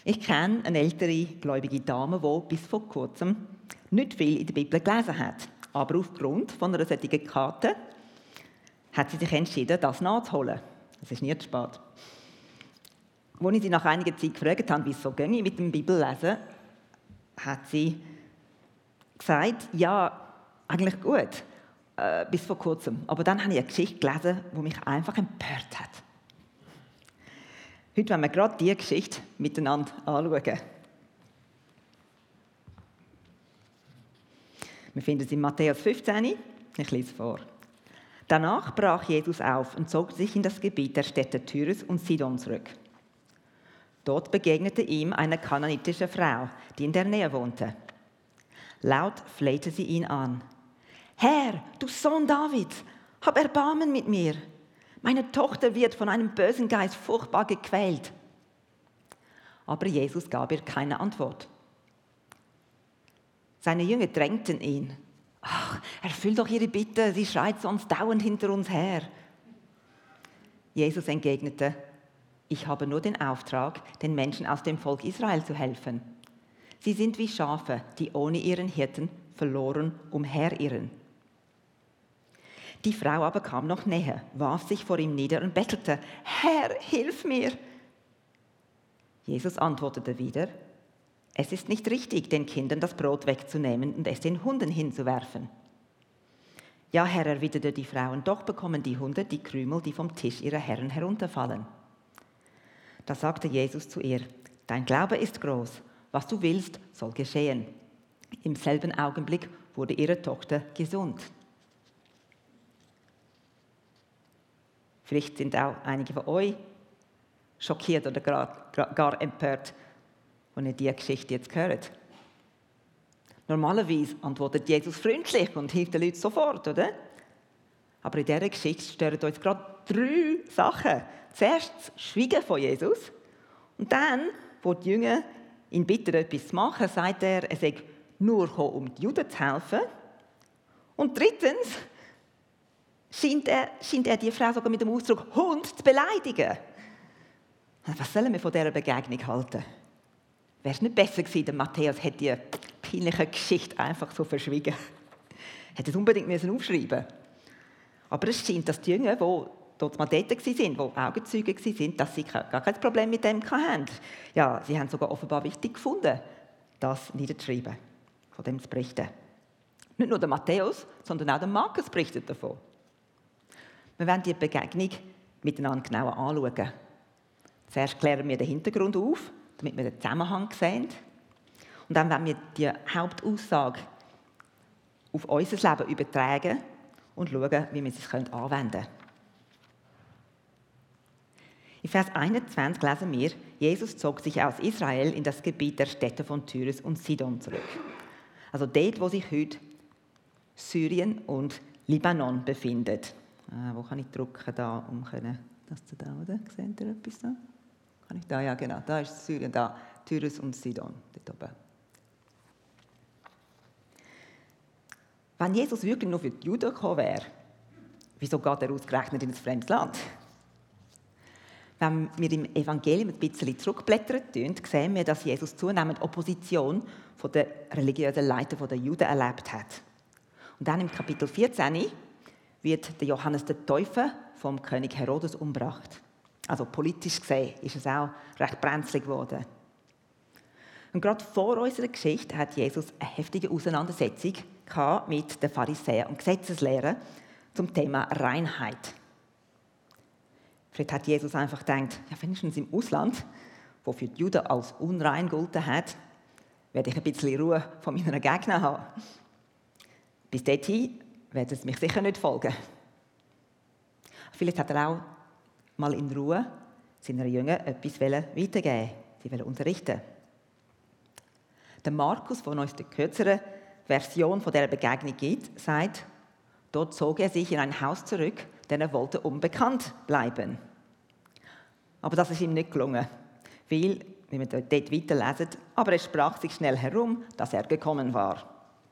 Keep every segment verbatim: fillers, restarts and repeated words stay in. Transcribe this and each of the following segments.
Ich kenne eine ältere gläubige Dame, die bis vor kurzem nicht viel in der Bibel gelesen hat. Aber aufgrund von einer solchen Karte hat sie sich entschieden, das nachzuholen. Es ist nie zu spät. Als ich sie nach einiger Zeit gefragt habe, wie es so ginge mit dem Bibellesen, hat sie gesagt, ja, eigentlich gut, äh, bis vor kurzem. Aber dann habe ich eine Geschichte gelesen, die mich einfach empört hat. Heute wollen wir gerade diese Geschichte miteinander anschauen. Wir finden es in Matthäus fünfzehn. Ich lese vor. Danach brach Jesus auf und zog sich in das Gebiet der Städte Tyrus und Sidon zurück. Dort begegnete ihm eine kananitische Frau, die in der Nähe wohnte. Laut flehte sie ihn an. »Herr, du Sohn Davids, hab Erbarmen mit mir. Meine Tochter wird von einem bösen Geist furchtbar gequält.« Aber Jesus gab ihr keine Antwort. Seine Jünger drängten ihn. »Ach, erfüll doch ihre Bitte, sie schreit sonst dauernd hinter uns her.« Jesus entgegnete, »Ich habe nur den Auftrag, den Menschen aus dem Volk Israel zu helfen. Sie sind wie Schafe, die ohne ihren Hirten verloren umherirren.« Die Frau aber kam noch näher, warf sich vor ihm nieder und bettelte, »Herr, hilf mir!« Jesus antwortete wieder, »Es ist nicht richtig, den Kindern das Brot wegzunehmen und es den Hunden hinzuwerfen.« »Ja, Herr«, erwiderte die Frau, »und doch bekommen die Hunde die Krümel, die vom Tisch ihrer Herren herunterfallen.« Da sagte Jesus zu ihr, »Dein Glaube ist groß, was du willst, soll geschehen.« Im selben Augenblick wurde ihre Tochter gesund. Vielleicht sind auch einige von euch schockiert oder gar, gar empört, wenn ihr diese Geschichte jetzt hört. Normalerweise antwortet Jesus freundlich und hilft den Leuten sofort, oder? Aber in dieser Geschichte stören uns gerade drei Sachen. Zuerst das Schweigen von Jesus und dann, wo die Jünger ihn bitten, etwas zu machen, sagt er, er sei nur gekommen, um die Juden zu helfen. Und drittens scheint er, scheint er die Frau sogar mit dem Ausdruck Hund zu beleidigen. Was sollen wir von dieser Begegnung halten? Wäre es nicht besser gewesen, der Matthäus hätte die peinliche Geschichte einfach so verschwiegen. Hätte es unbedingt müssen aufschreiben. Aber es scheint, dass die Jünger, die dort mal dort waren, die Augenzeuge waren, dass sie gar kein Problem mit dem hatten. Ja, sie haben sogar offenbar wichtig gefunden, das niederzuschreiben, von dem zu berichten. Nicht nur der Matthäus, sondern auch der Markus berichtet davon. Wir werden die Begegnung miteinander genauer anschauen. Zuerst klären wir den Hintergrund auf, damit wir den Zusammenhang sehen. Und dann werden wir die Hauptaussage auf unser Leben übertragen und schauen, wie wir sie anwenden können. In Vers einundzwanzig lesen wir, Jesus zog sich aus Israel in das Gebiet der Städte von Tyrus und Sidon zurück. Also dort, wo sich heute Syrien und Libanon befinden. Äh, wo kann ich drücken, da, um das zu da, oder? Seht ihr etwas da? Kann ich da? Ja, genau. Da ist Syrien, da. Tyrus und Sidon, dort oben. Wenn Jesus wirklich nur für die Juden gekommen wäre, wieso geht er ausgerechnet in ein fremdes Land? Wenn wir im Evangelium ein bisschen zurückblättern, sehen wir, dass Jesus zunehmend Opposition von den religiösen Leitern der Juden erlebt hat. Und dann im Kapitel vierzehn wird der Johannes der Täufer vom König Herodes umgebracht. Also politisch gesehen ist es auch recht brenzlig geworden. Und gerade vor unserer Geschichte hat Jesus eine heftige Auseinandersetzung mit den Pharisäern und Gesetzeslehrern zum Thema Reinheit. Vielleicht hat Jesus einfach gedacht, ja, wenigstens im Ausland, wo für die Juden als unrein gegolten hat, werde ich ein bisschen Ruhe von meinen Gegnern haben. Bis dorthin werden sie mich sicher nicht folgen. Vielleicht hat er auch mal in Ruhe seinen Jüngern etwas weitergeben, sie wollen unterrichten. Der Markus, der uns die kürzere Version von dieser Begegnung gibt, sagt, dort zog er sich in ein Haus zurück, denn er wollte unbekannt bleiben. Aber das ist ihm nicht gelungen, weil, wie wir dort weiterlesen, aber es sprach sich schnell herum, dass er gekommen war.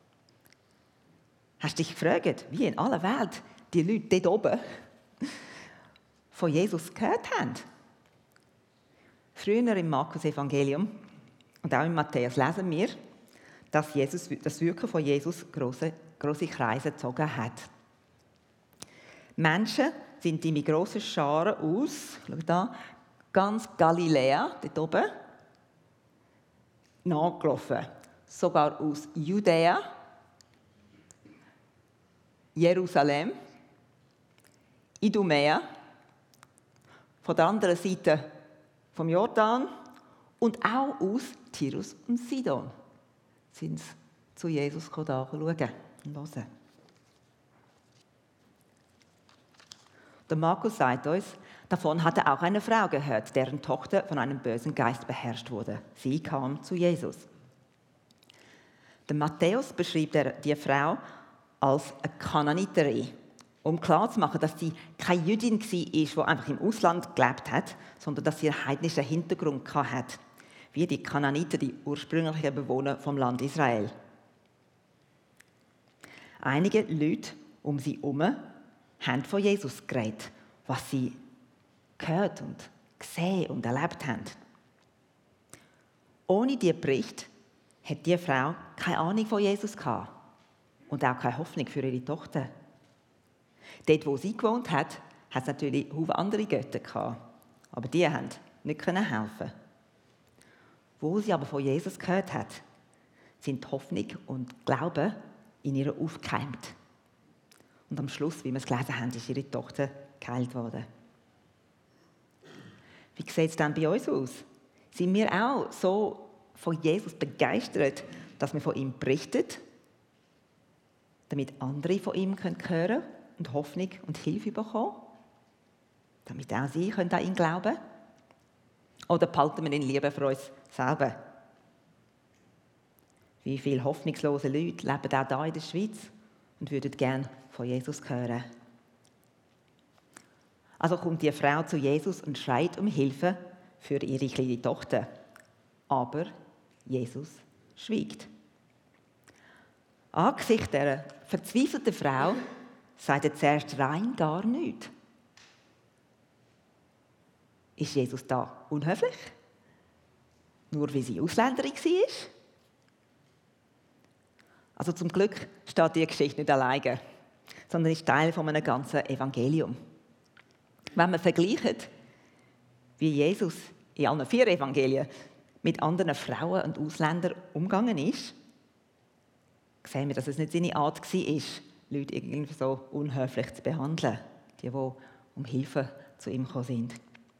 Hast du dich gefragt, wie in aller Welt die Leute dort oben von Jesus gehört haben? Früher im Markus-Evangelium und auch im Matthäus lesen wir, dass Jesus, das Wirken von Jesus grosse, grosse Kreise gezogen hat. Menschen sind in grossen Scharen aus, schau da, ganz Galiläa, dort oben, nachgelaufen. Sogar aus Judäa, Jerusalem, Idumea, von der anderen Seite vom Jordan und auch aus Tyrus und Sidon sind sie zu Jesus anschauen und hören. Der Markus sagt uns, davon hatte auch eine Frau gehört, deren Tochter von einem bösen Geist beherrscht wurde. Sie kam zu Jesus. Der Matthäus beschreibt die Frau als eine Kanaaniterin, um klarzumachen, dass sie keine Jüdin war, die einfach im Ausland gelebt hat, sondern dass sie einen heidnischen Hintergrund hatte, wie die Kanaaniter, die ursprünglichen Bewohner vom Land Israel. Einige Leute um sie herum haben von Jesus geredet, was sie gehört und gesehen und erlebt haben. Ohne diese Bericht hat die Frau keine Ahnung von Jesus gehabt und auch keine Hoffnung für ihre Tochter. Dort, wo sie gewohnt hat, hat es natürlich viele andere Götter gehabt, aber die haben nicht helfen. Wo sie aber von Jesus gehört hat, sind Hoffnung und Glaube in ihr aufgekeimt. Und am Schluss, wie wir es gelesen haben, ist ihre Tochter geheilt worden. Wie sieht es dann bei uns aus? Sind wir auch so von Jesus begeistert, dass wir von ihm berichten, damit andere von ihm hören können und Hoffnung und Hilfe bekommen? Damit auch sie an ihn glauben können? Oder behalten wir ihn lieber für uns selber? Wie viele hoffnungslose Leute leben auch hier in der Schweiz und würden gerne von Jesus hören? Also kommt die Frau zu Jesus und schreit um Hilfe für ihre kleine Tochter. Aber Jesus schweigt. Angesichts dieser verzweifelten Frau sagt er zuerst rein gar nichts. Ist Jesus da unhöflich? Nur weil sie Ausländerin war? Also zum Glück steht diese Geschichte nicht alleine, sondern ist Teil von einem ganzen Evangelium. Wenn man vergleicht, wie Jesus in allen vier Evangelien mit anderen Frauen und Ausländern umgegangen ist, sehen wir, dass es nicht seine Art war, Leute irgendwie so unhöflich zu behandeln, die, die um Hilfe zu ihm gekommen sind.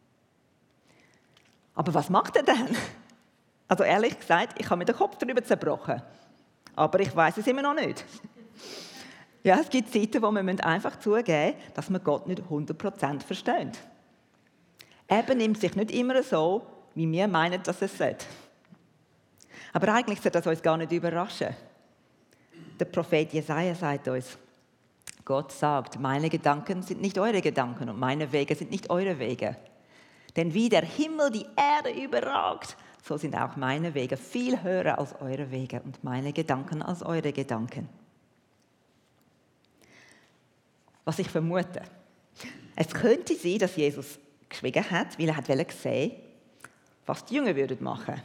Aber was macht er denn? Also ehrlich gesagt, ich habe mir den Kopf darüber zerbrochen. Aber ich weiß es immer noch nicht. Ja, es gibt Zeiten, wo man einfach zugeben muss, dass man Gott nicht hundert Prozent versteht. Er benimmt sich nicht immer so, wie wir meinen, dass es sollte. Aber eigentlich sollte das uns gar nicht überraschen. Der Prophet Jesaja sagt uns, Gott sagt, meine Gedanken sind nicht eure Gedanken und meine Wege sind nicht eure Wege. Denn wie der Himmel die Erde überragt, so sind auch meine Wege viel höher als eure Wege und meine Gedanken als eure Gedanken. Was ich vermute, es könnte sein, dass Jesus geschwiegen hat, weil er hat sehen, was die Jünger machen würden.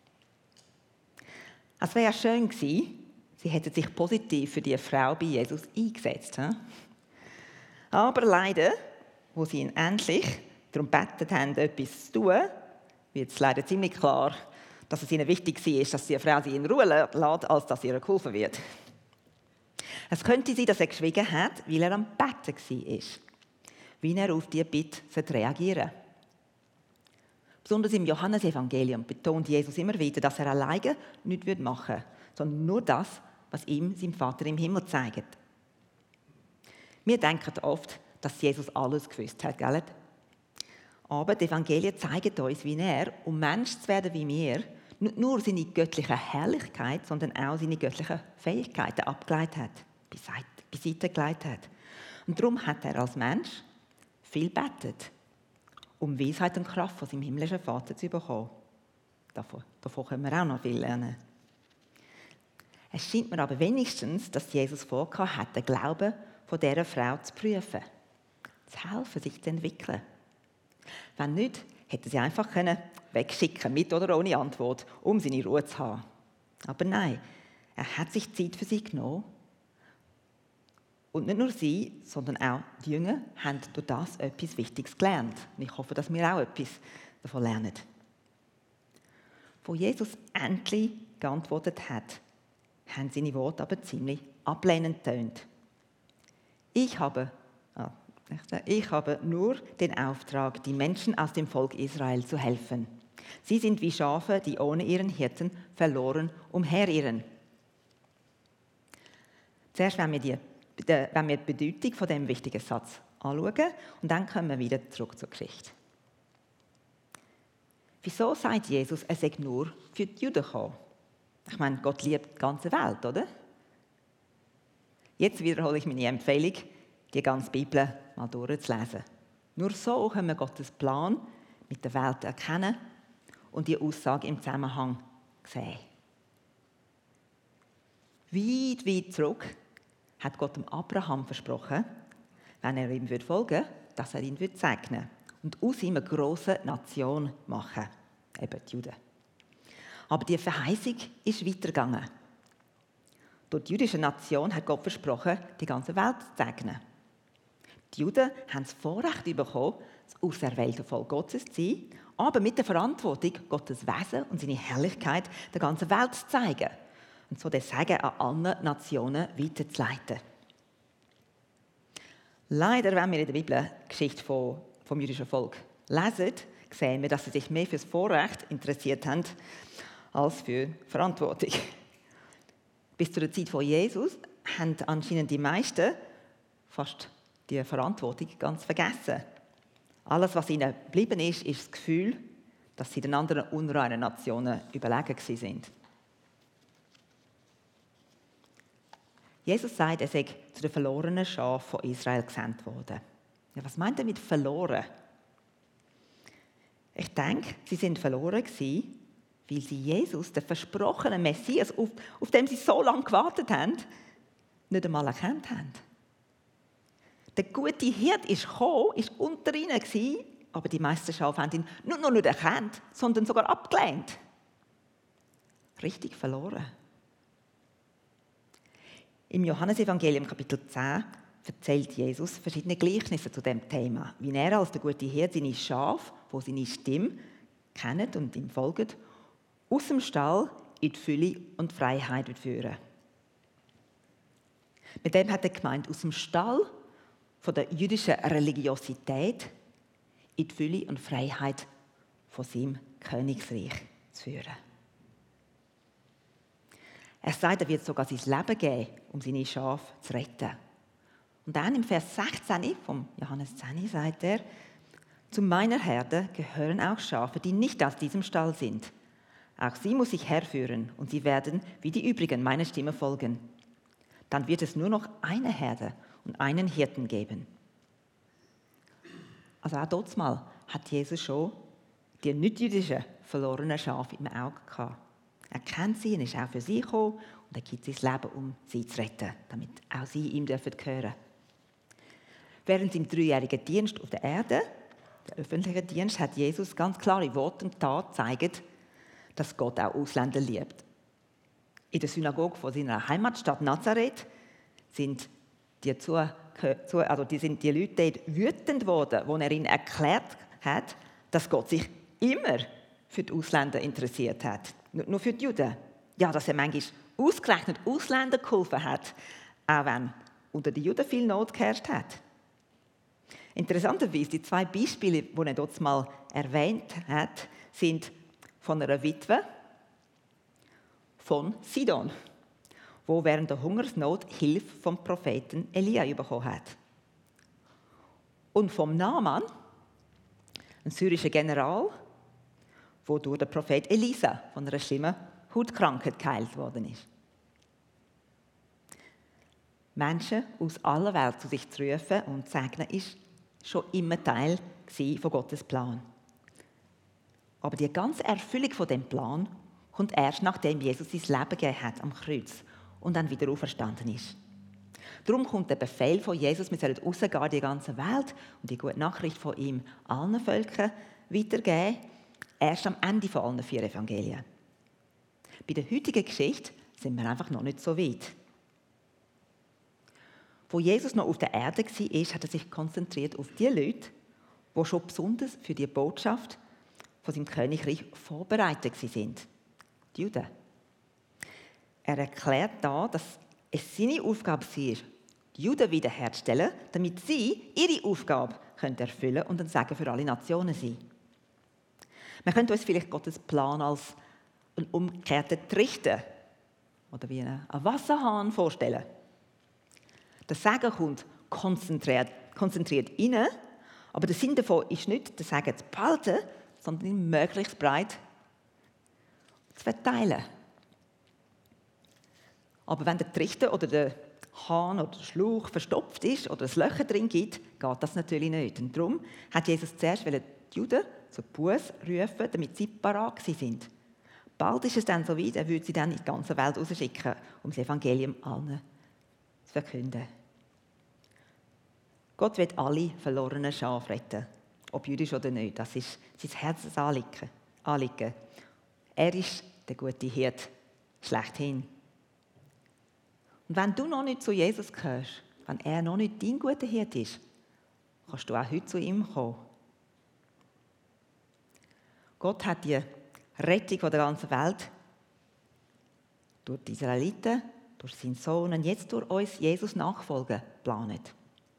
Es wäre ja schön gewesen, sie hätten sich positiv für die Frau bei Jesus eingesetzt. Aber leider, wo sie ihn endlich darum gebeten haben, etwas zu tun, wird es leider ziemlich klar, dass es ihnen wichtig war, dass die Frau sie in Ruhe lässt, als dass ihr geholfen wird. Es könnte sein, dass er geschwiegen hat, weil er am Betten war, wie er auf diese Bitte reagieren sollte. Besonders im Johannesevangelium betont Jesus immer wieder, dass er alleine nichts machen würde, sondern nur das, was ihm sein Vater im Himmel zeigt. Wir denken oft, dass Jesus alles gewusst hat, gell? Aber die Evangelien zeigen uns, wie er, um Mensch zu werden wie wir, nicht nur seine göttliche Herrlichkeit, sondern auch seine göttlichen Fähigkeiten abgeleitet hat, beiseite gelegt hat. Und darum hat er als Mensch viel gebetet, um Weisheit und Kraft von seinem himmlischen Vater zu bekommen. Davon, davon können wir auch noch viel lernen. Es scheint mir aber wenigstens, dass Jesus vorgehabt hat, den Glauben von dieser Frau zu prüfen, zu helfen, sich zu entwickeln. Wenn nicht, hätte sie einfach können wegschicken, mit oder ohne Antwort, um seine Ruhe zu haben. Aber nein, er hat sich Zeit für sie genommen. Und nicht nur sie, sondern auch die Jünger haben durch das etwas Wichtiges gelernt. Und ich hoffe, dass wir auch etwas davon lernen. Wo Jesus endlich geantwortet hat, haben seine Worte aber ziemlich ablehnend getönt. Ich habe, ah, ich habe nur den Auftrag, die Menschen aus dem Volk Israel zu helfen. Sie sind wie Schafe, die ohne ihren Hirten verloren umherirren. Zuerst wollen wir die wenn wir die Bedeutung von diesem wichtigen Satz anschauen und dann kommen wir wieder zurück zur Geschichte. Wieso sagt Jesus, er sei nur für die Juden gekommen? Ich meine, Gott liebt die ganze Welt, oder? Jetzt wiederhole ich meine Empfehlung, die ganze Bibel mal durchzulesen. Nur so können wir Gottes Plan mit der Welt erkennen und die Aussage im Zusammenhang sehen. Weit, weit zurück hat Gott dem Abraham versprochen, wenn er ihm folgen würde, dass er ihn segnen würde und aus ihm eine grosse Nation machen, eben die Juden. Aber die Verheißung ist weitergegangen. Durch die jüdische Nation hat Gott versprochen, die ganze Welt zu segnen. Die Juden haben das Vorrecht bekommen, das auserwählte Volk Gottes zu sein, aber mit der Verantwortung, Gottes Wesen und seine Herrlichkeit der ganzen Welt zu zeigen. Und so das Sagen an alle Nationen weiterzuleiten. Leider, wenn wir in der Bibel die Geschichte vom, vom jüdischen Volk lesen, sehen wir, dass sie sich mehr für das Vorrecht interessiert haben, als für Verantwortung. Bis zu der Zeit von Jesus haben anscheinend die meisten fast die Verantwortung ganz vergessen. Alles, was ihnen geblieben ist, ist das Gefühl, dass sie den anderen unreinen Nationen überlegen waren. Jesus sagt, er sei zu den verlorenen Schafen von Israel gesandt worden. Ja, was meint er mit verloren? Ich denke, sie sind verloren gewesen, weil sie Jesus, den versprochenen Messias, auf, auf den sie so lange gewartet haben, nicht einmal erkannt haben. Der gute Hirt ist gekommen, ist unter ihnen gewesen, aber die meisten Schafe haben ihn nicht nur nicht erkannt, sondern sogar abgelehnt. Richtig verloren. Im Johannesevangelium Kapitel zehn erzählt Jesus verschiedene Gleichnisse zu dem Thema, wie er als der gute Hirte seine Schafe, die seine Stimme kennen und ihm folgen, aus dem Stall in die Fülle und Freiheit führen. Mit dem hat er gemeint, aus dem Stall von der jüdischen Religiosität in die Fülle und Freiheit von seinem Königreich zu führen. Er sagt, er wird sogar sein Leben geben, um seine Schafe zu retten. Und dann im Vers sechzehn vom Johannes zehn sagt er, zu meiner Herde gehören auch Schafe, die nicht aus diesem Stall sind. Auch sie muss ich herführen und sie werden wie die übrigen meiner Stimme folgen. Dann wird es nur noch eine Herde und einen Hirten geben. Also auch dort mal hat Jesus schon die nicht-jüdischen verlorenen Schafe im Auge gehabt. Er kennt sie und ist auch für sie gekommen und er gibt sein Leben, um sie zu retten, damit auch sie ihm gehören dürfen. Während seinem dreijährigen Dienst auf der Erde, der öffentliche Dienst, hat Jesus ganz klare Worte und Taten gezeigt, dass Gott auch Ausländer liebt. In der Synagoge von seiner Heimatstadt Nazareth sind die, zu, also die, sind die Leute dort wütend geworden, als er ihnen erklärt hat, dass Gott sich immer für die Ausländer interessiert hat. Nicht nur für die Juden. Ja, dass er manchmal ausgerechnet Ausländer geholfen hat, auch wenn unter den Juden viel Not geherrscht hat. Interessanterweise, die zwei Beispiele, die er dort mal erwähnt hat, sind von einer Witwe von Sidon, wo während der Hungersnot Hilfe vom Propheten Elia bekommen hat. Und vom Naaman, ein syrischer General, wo durch den Prophet Elisa von einer schlimmen Hautkrankheit geheilt worden ist. Menschen aus aller Welt zu sich zu rufen und zu segnen, ist schon immer Teil von Gottes Plan. Aber die ganze Erfüllung von dem Plan kommt erst, nachdem Jesus sein Leben gegeben hat am Kreuz und dann wieder auferstanden ist. Darum kommt der Befehl von Jesus, wir sollen rausgehen in die ganze Welt und die gute Nachricht von ihm allen Völkern weitergeben, erst am Ende von allen vier Evangelien. Bei der heutigen Geschichte sind wir einfach noch nicht so weit. Wo Jesus noch auf der Erde war, hat er sich konzentriert auf die Leute, die schon besonders für die Botschaft von seinem Königreich vorbereitet waren. Die Juden. Er erklärt da, dass es seine Aufgabe war, die Juden wiederherzustellen, damit sie ihre Aufgabe erfüllen können und ein Segen für alle Nationen sein. Man könnte uns vielleicht Gottes Plan als einen umgekehrten Trichter oder wie einen Wasserhahn vorstellen. Der Segen kommt konzentriert, konzentriert rein, aber der Sinn davon ist nicht, den Segen zu behalten, sondern ihn möglichst breit zu verteilen. Aber wenn der Trichter oder der Hahn oder der Schlauch verstopft ist oder es Löcher drin gibt, geht das natürlich nicht. Und darum hat Jesus zuerst die Juden zur Buße rufen, damit sie parat sind. Bald ist es dann so weit, er würde sie dann in die ganze Welt rausschicken, um das Evangelium allen zu verkünden. Gott will alle verlorenen Schafe retten, ob jüdisch oder nicht. Das ist sein Herzensanliegen. Er ist der gute Hirte schlechthin. Und wenn du noch nicht zu Jesus gehörst, wenn er noch nicht dein guter Hirte ist, kannst du auch heute zu ihm kommen. Gott hat die Rettung der ganzen Welt durch die Israeliten, durch seinen Sohn und jetzt durch uns Jesus nachfolgen geplant.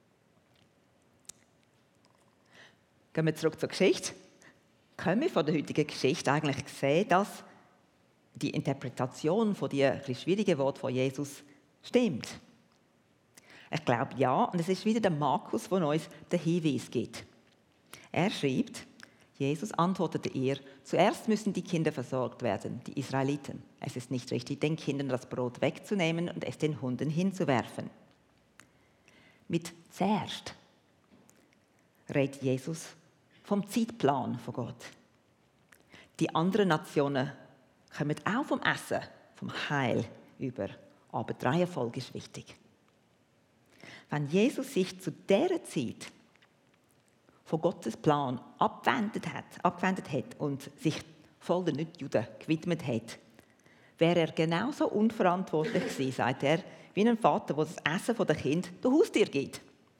Gehen wir zurück zur Geschichte. Können wir von der heutigen Geschichte eigentlich sehen, dass die Interpretation von diesen schwierigen Worten von Jesus stimmt? Ich glaube ja, und es ist wieder der Markus, der uns den Hinweis gibt. Er schreibt, Jesus antwortete ihr, zuerst müssen die Kinder versorgt werden, die Israeliten. Es ist nicht richtig, den Kindern das Brot wegzunehmen und es den Hunden hinzuwerfen. Mit zuerst redet Jesus vom Zeitplan von Gott. Die anderen Nationen kommen auch vom Essen, vom Heil über, aber die Reihenfolge ist wichtig. Wenn Jesus sich zu dieser Zeit von Gottes Plan abgewendet hat, abgewendet hat und sich voll den Nicht-Juden gewidmet hat, wäre er genauso unverantwortlich gewesen, sagt er, wie ein Vater, der das Essen der Kinder der Haustier gibt.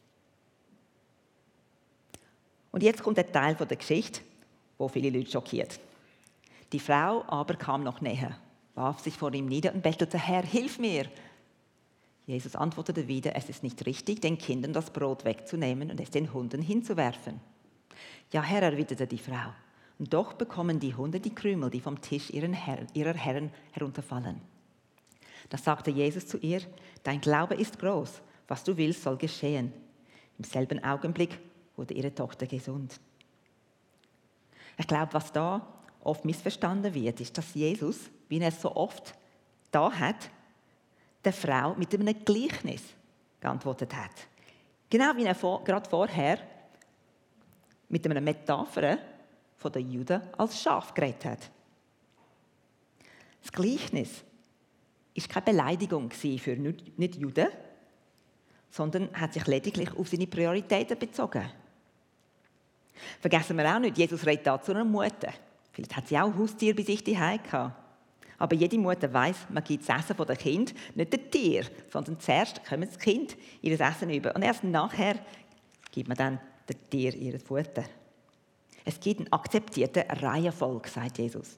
Und jetzt kommt der Teil der Geschichte, wo viele Leute schockiert. Die Frau aber kam noch näher, warf sich vor ihm nieder und bettelte, Herr, hilf mir. Jesus antwortete wieder, es ist nicht richtig, den Kindern das Brot wegzunehmen und es den Hunden hinzuwerfen. Ja, Herr, erwiderte die Frau, und doch bekommen die Hunde die Krümel, die vom Tisch ihren Herr, ihrer Herren herunterfallen. Da sagte Jesus zu ihr, dein Glaube ist groß, was du willst, soll geschehen. Im selben Augenblick wurde ihre Tochter gesund. Ich glaube, was da oft missverstanden wird, ist, dass Jesus, wie er es so oft da hat, der Frau mit einem Gleichnis geantwortet hat. Genau wie er vor, gerade vorher mit einer Metapher von den Juden als Schaf geredet hat. Das Gleichnis war keine Beleidigung für Nicht-Juden, sondern hat sich lediglich auf seine Prioritäten bezogen. Vergessen wir auch nicht, Jesus redet da zu einer Mutter. Vielleicht hat sie auch Haustiere bei sich zu Hause gehabt. Aber jede Mutter weiss, man gibt das Essen der Kind nicht dem Tier, sondern zuerst kommt das Kind ihr Essen über. Und erst nachher gibt man dann dem Tier ihr Futter. Es gibt eine akzeptierte Reihenfolge, sagt Jesus.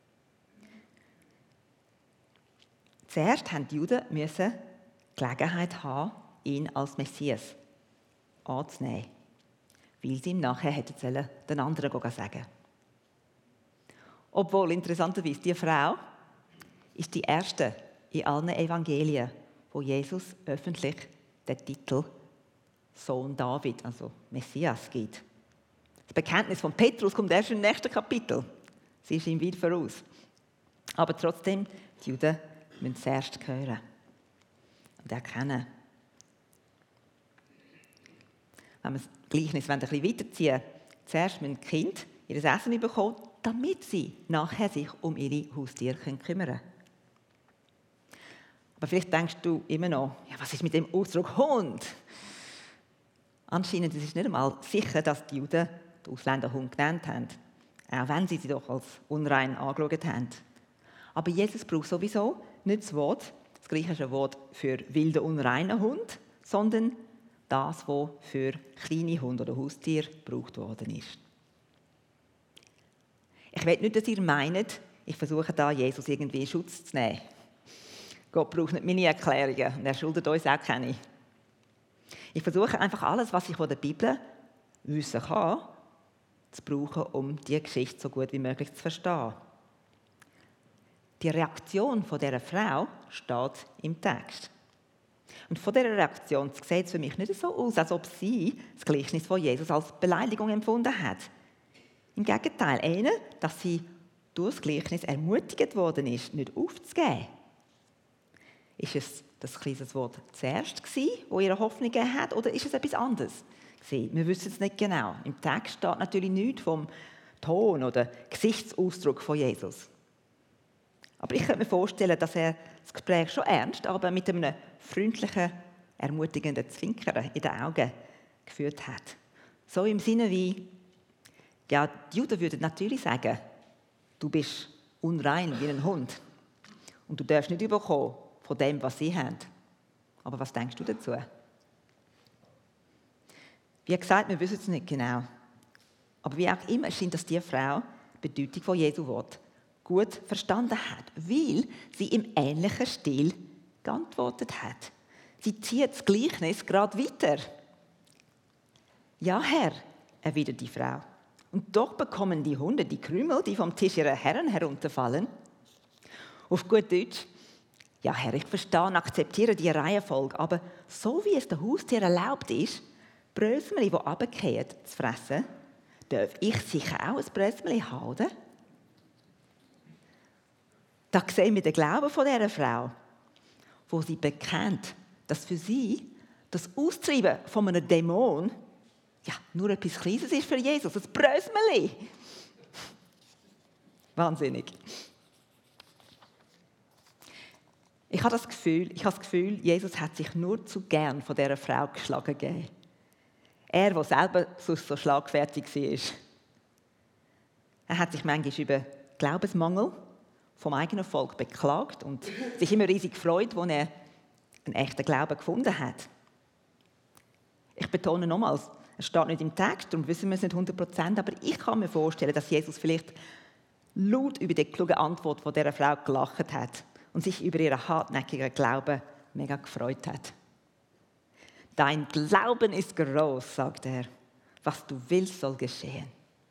Zuerst mussten die Juden die Gelegenheit haben, ihn als Messias anzunehmen, weil sie ihm nachher hätten sollen, den anderen sagen. Obwohl, interessanterweise, die Frau ist die erste in allen Evangelien, wo Jesus öffentlich den Titel Sohn David, also Messias, gibt. Das Bekenntnis von Petrus kommt erst im nächsten Kapitel. Sie ist ihm weit voraus. Aber trotzdem, die Juden müssen zuerst hören und erkennen. Wenn wir das Gleichnis ein bisschen weiterziehen, zuerst müssen die Kinder ihr Essen bekommen, damit sie nachher sich um ihre Haustiere kümmern können. Aber vielleicht denkst du immer noch, ja, was ist mit dem Ausdruck Hund? Anscheinend ist es nicht einmal sicher, dass die Juden den Ausländer Hund genannt haben. auch wenn sie sie doch als unrein angeschaut haben. Aber Jesus braucht sowieso nicht das Wort, das griechische Wort für wilden, unreinen Hund, sondern das, was für kleine Hunde oder Haustiere gebraucht worden ist. Ich will nicht, dass ihr meint, ich versuche da Jesus irgendwie in Schutz zu nehmen. Gott braucht nicht meine Erklärungen und er schuldet uns auch keine. Ich versuche einfach alles, was ich von der Bibel wissen kann, zu brauchen, um die Geschichte so gut wie möglich zu verstehen. Die Reaktion von dieser Frau steht im Text. Und von dieser Reaktion sieht es für mich nicht so aus, als ob sie das Gleichnis von Jesus als Beleidigung empfunden hat. Im Gegenteil, eher, dass sie durch das Gleichnis ermutigt worden ist, nicht aufzugeben. Ist es das kleine Wort zuerst gewesen, das ihre Hoffnung gegeben hat, oder ist es etwas anderes gewesen? Wir wissen es nicht genau. Im Text steht natürlich nichts vom Ton oder Gesichtsausdruck von Jesus. Aber ich könnte mir vorstellen, dass er das Gespräch schon ernst, aber mit einem freundlichen, ermutigenden Zwinkern in den Augen geführt hat. So im Sinne wie, ja, die Juden würden natürlich sagen, du bist unrein wie ein Hund und du darfst nicht überkommen von dem, was sie haben. Aber was denkst du dazu? Wie gesagt, wir wissen es nicht genau. Aber wie auch immer scheint, dass diese Frau die Bedeutung von Jesu Wort gut verstanden hat, weil sie im ähnlichen Stil geantwortet hat. Sie zieht das Gleichnis gerade weiter. Ja, Herr, erwidert die Frau. Und doch bekommen die Hunde die Krümel, die vom Tisch ihrer Herren herunterfallen. Auf gut Deutsch, ja, Herr, ich verstehe und akzeptiere die Reihenfolge, aber so wie es der Haustier erlaubt ist, Brösmeli, die runterfallen, zu fressen, darf ich sicher auch ein Brösmeli haben, oder? Da sehen wir den Glauben von dieser Frau, wo sie bekennt, dass für sie das Austreiben von einem Dämon ja, nur etwas Kleines ist für Jesus, ein Brösmeli. Wahnsinnig. Ich habe das Gefühl, ich habe das Gefühl, Jesus hat sich nur zu gern von dieser Frau geschlagen gegeben. Er, der selber sonst so schlagfertig war. Er hat sich manchmal über Glaubensmangel vom eigenen Volk beklagt und sich immer riesig gefreut, als er einen echten Glauben gefunden hat. Ich betone nochmals, es steht nicht im Text, darum wissen wir es nicht hundert Prozent, aber ich kann mir vorstellen, dass Jesus vielleicht laut über die kluge Antwort von dieser Frau gelacht hat und sich über ihren hartnäckigen Glauben mega gefreut hat. Dein Glauben ist groß, sagt er. Was du willst, soll geschehen.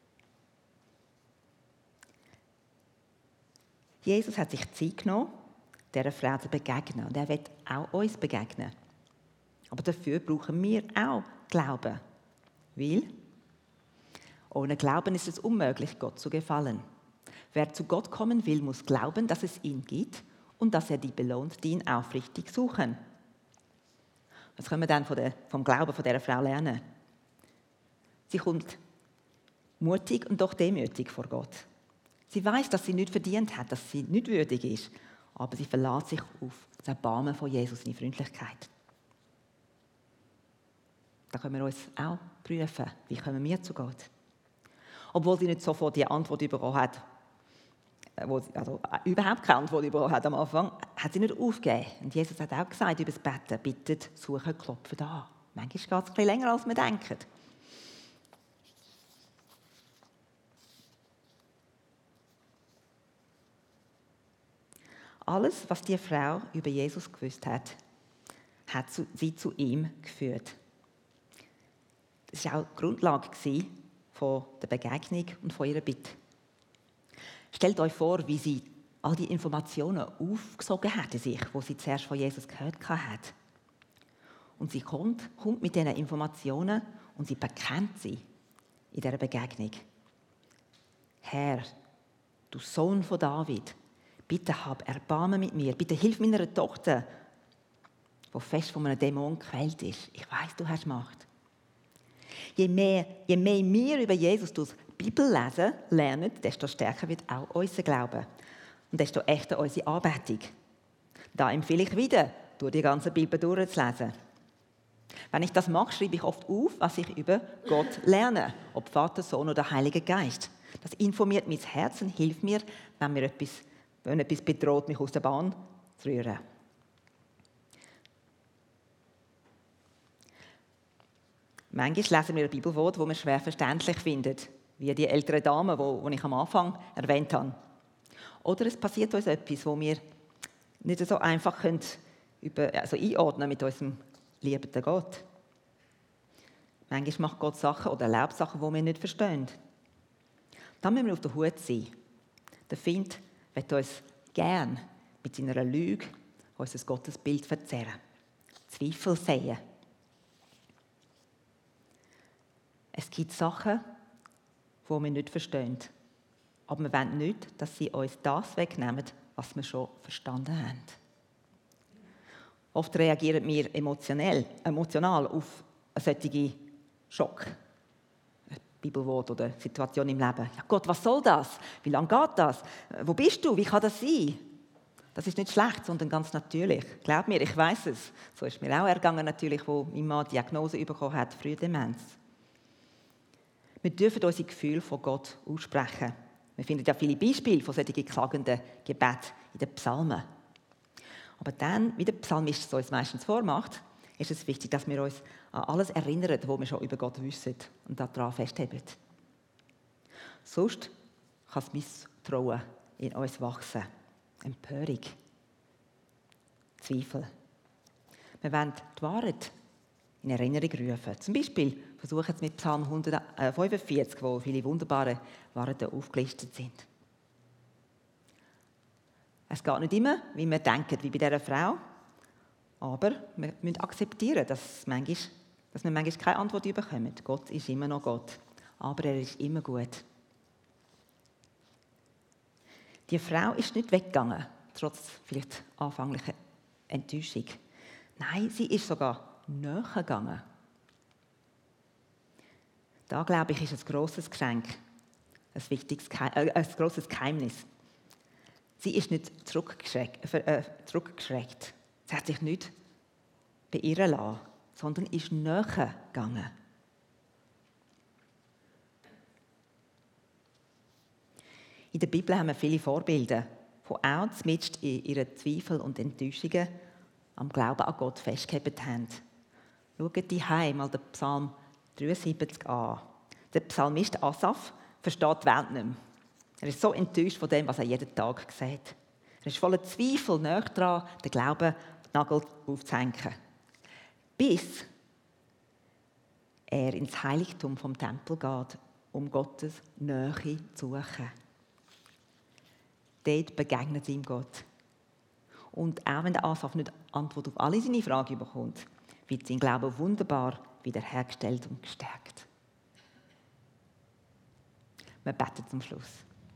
Jesus hat sich Zeit genommen, dieser Frau zu begegnen. Und er will auch uns begegnen. Aber dafür brauchen wir auch Glauben. Weil ohne Glauben ist es unmöglich, Gott zu gefallen. Wer zu Gott kommen will, muss glauben, dass es ihn gibt und dass er die belohnt, die ihn aufrichtig suchen. Was können wir dann von der, vom Glauben von dieser Frau lernen? Sie kommt mutig und doch demütig vor Gott. Sie weiß, dass sie nicht verdient hat, dass sie nicht würdig ist, aber sie verlässt sich auf das Erbarmen von Jesus in Freundlichkeit. Da können wir uns auch prüfen, wie kommen wir zu Gott. Obwohl sie nicht sofort die Antwort bekommen hat, wo sie, also überhaupt keine Antwort bekommen hat am Anfang, hat sie nicht aufgegeben. Und Jesus hat auch gesagt über das Betten, bittet, suchen, klopfen an. Manchmal geht es ein bisschen länger, als wir denken. Alles, was die Frau über Jesus gewusst hat, hat sie zu ihm geführt. Das war auch die Grundlage von der Begegnung und von ihrer Bitte. Stellt euch vor, wie sie all die Informationen aufgesogen hat in sich, die sie zuerst von Jesus gehört hat. Und sie kommt, kommt mit diesen Informationen und sie bekennt sie in dieser Begegnung. Herr, du Sohn von David, bitte hab Erbarmen mit mir, bitte hilf meiner Tochter, die fest von einem Dämon gequält ist. Ich weiss, du hast Macht. Je mehr, je mehr wir über Jesus durch die Bibel lesen, lernen, desto stärker wird auch unser Glaube. Und desto echter unsere Anbetung. Da empfehle ich wieder, durch die ganze Bibel durchzulesen. Wenn ich das mache, schreibe ich oft auf, was ich über Gott lerne, ob Vater, Sohn oder Heiliger Geist. Das informiert mein Herz und hilft mir, wenn mir etwas, wenn etwas bedroht, mich aus der Bahn zu rühren. Manchmal lesen wir ein Bibelwort, das wir schwer verständlich finden, wie die ältere Dame, die ich am Anfang erwähnt habe. Oder es passiert uns etwas, wo wir nicht so einfach können über, also einordnen mit unserem liebenden Gott. Manchmal macht Gott Sachen oder erlaubt Sachen, die wir nicht verstehen. Da müssen wir auf der Hut sein. Der Feind wird uns gern mit seiner Lüge unser Gottesbild verzerren, Zweifel säen. Es gibt Sachen, die wir nicht verstehen. Aber wir wollen nicht, dass sie uns das wegnehmen, was wir schon verstanden haben. Oft reagieren wir emotionell, emotional auf einen solchen Schock. Ein Bibelwort oder eine Situation im Leben. Ja Gott, was soll das? Wie lange geht das? Wo bist du? Wie kann das sein? Das ist nicht schlecht, sondern ganz natürlich. Glaub mir, ich weiß es. So ist mir auch ergangen, natürlich, wo mein Mann die Diagnose bekommen hat, Frühdemenz. Wir dürfen unsere Gefühle von Gott aussprechen. Wir finden ja viele Beispiele von solchen klagenden Gebeten in den Psalmen. Aber dann, wie der Psalmist es uns meistens vormacht, ist es wichtig, dass wir uns an alles erinnern, was wir schon über Gott wissen und daran festhalten. Sonst kann das Misstrauen in uns wachsen. Empörung, Zweifel. Wir wollen die Wahrheit in Erinnerung rufen. Zum Beispiel versuchen wir es mit Psalm hundertfünfundvierzig, wo viele wunderbare Wahrheiten aufgelistet sind. Es geht nicht immer, wie wir denken, wie bei dieser Frau, aber wir müssen akzeptieren, dass, manchmal, dass wir manchmal keine Antwort bekommen. Gott ist immer noch Gott, aber er ist immer gut. Die Frau ist nicht weggegangen, trotz vielleicht anfänglicher Enttäuschung. Nein, sie ist sogar näher gegangen. Da, glaube ich, ist ein grosses Geschenk, ein, wichtiges Geheim, äh, ein grosses Geheimnis. Sie ist nicht zurückgeschreckt, äh, zurückgeschreckt. Sie hat sich nicht beirren lassen, sondern ist näher gegangen. In der Bibel haben wir viele Vorbilder, die auch zumindest in ihren Zweifeln und Enttäuschungen am Glauben an Gott festgehalten haben. Schaut die Heim mal den Psalm dreiundsiebzig an. Der Psalmist Asaf versteht die Welt nicht mehr. Er ist so enttäuscht von dem, was er jeden Tag sieht. Er ist voller Zweifel, näher daran, den Glauben Nagel aufzuhängen. Bis er ins Heiligtum vom Tempel geht, um Gottes Nähe zu suchen. Dort begegnet ihm Gott. Und auch wenn der Asaf nicht Antwort auf alle seine Fragen bekommt, wird sein Glaube wunderbar wiederhergestellt und gestärkt. Wir beten zum Schluss.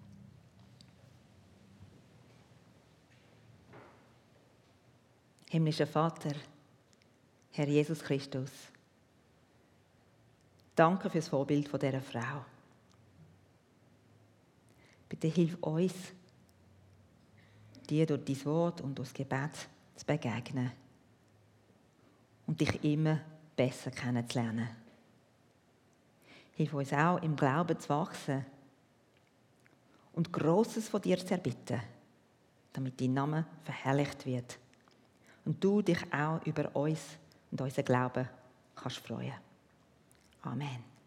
Himmlischer Vater, Herr Jesus Christus, danke für das Vorbild von dieser Frau. Bitte hilf uns, dir durch dein Wort und durch das Gebet zu begegnen und dich immer besser kennenzulernen. Hilf uns auch, im Glauben zu wachsen und Grosses von dir zu erbitten, damit dein Name verherrlicht wird und du dich auch über uns und unseren Glauben kannst freuen. Amen.